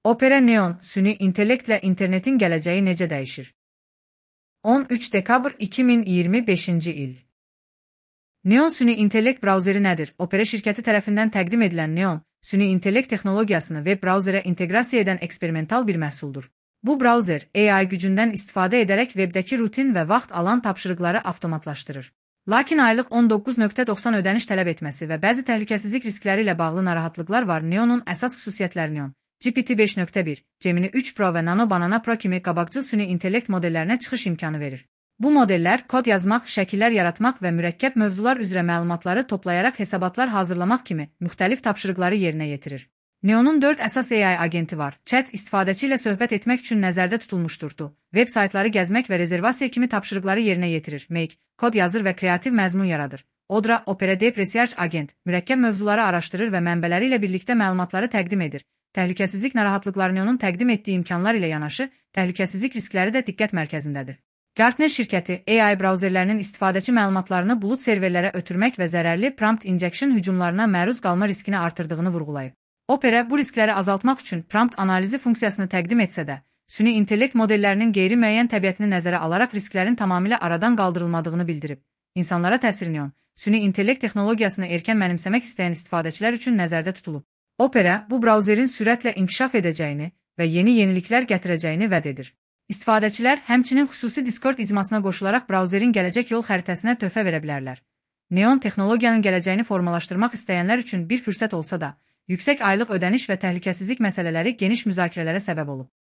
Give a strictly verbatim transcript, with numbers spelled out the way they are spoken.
Opera Neon, süni intellektlə internetin gələcəyi necə dəyişir? on üç dekabr iki min iyirmi beşinci il. Neon süni intellekt brauzeri nədir? Opera şirkəti tərəfindən təqdim edilən Neon, süni intellekt texnologiyasını web brauzerə inteqrasiya edən eksperimental bir məhsuldur. Bu brauzer, A I gücündən istifadə edərək webdəki rutin və vaxt alan tapşırıqları avtomatlaşdırır. Lakin aylıq on doqquz nöqtə doxsan ödəniş tələb etməsi və bəzi təhlükəsizlik riskləri ilə bağlı narahatlıqlar var. Neon'un əsas xüsusiyyətləri Neon, G P T beş nöqtə bir, Gemini üç Pro və Nano Banana Pro kimi qabaqcıl süni intellekt modellərinə çıxış imkanı verir. Bu modellər kod yazmaq, şəkillər yaratmaq və mürəkkəb mövzular üzrə məlumatları toplayaraq hesabatlar hazırlamaq kimi müxtəlif tapşırıqları yerinə yetirir. Neon'un dörd əsas A I agenti var. Chat istifadəçi ilə söhbət etmək üçün nəzərdə tutulmuşdur. Web saytları gəzmək və rezervasiya kimi tapşırıqları yerinə yetirir. Make, kod yazır və kreativ məzmun yaradır. Odra, Opera Deep Research Agent, mürəkkəb mövzuları araşdırır və mənbələri ilə birlikdə məlumatları təqdim edir. Təhlükəsizlik narahatlıqları Neon'un təqdim etdiyi imkanlar ilə yanaşı, təhlükəsizlik riskləri də diqqət mərkəzindədir. Gartner şirkəti A I brauzerlərinin istifadəçi məlumatlarını bulut serverlərə ötürmək və zərərli prompt injection hücumlarına məruz qalma riskini artırdığını vurğulayıb. Opera bu riskləri azaltmaq üçün prompt analizi funksiyasını təqdim etsə də, süni intellekt modellərinin qeyri-müəyyən təbiətini nəzərə alaraq risklərin tamamilə aradan qaldırılmadığını bildirib. İnsanlara təsir Neon, süni intellekt texnologiyasını erkən mənimsəmək istəyən istifadəçilər üçün nəzərdə tutulub. Opera, bu brauzerin sürətlə inkişaf edəcəyini və yeni yeniliklər gətirəcəyini vəd edir. İstifadəçilər həmçinin xüsusi Discord icmasına qoşularaq brauzerin gələcək yol xəritəsinə töhfə verə bilərlər. Neon texnologiyanın gələcəyini formalaşdırmaq istəyənlər üçün bir fürsət olsa da, yüksək aylıq ödəniş və təhlükəsizlik məsələləri geniş müzakirələrə səbəb olub.